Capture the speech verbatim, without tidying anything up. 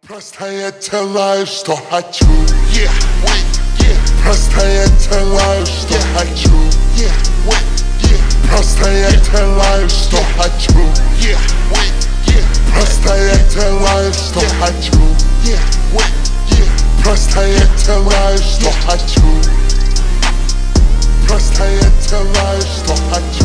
Просто я делаю, что хочу. Yeah, wait, yeah, Просто я делаю, что хочу. yeah, wait, yeah, Просто я делаю, что хочу. yeah, wait, yeah, Просто я делаю, что хочу. yeah, wait, yeah, Просто я делаю, что хочу. Просто я делаю, что хочу.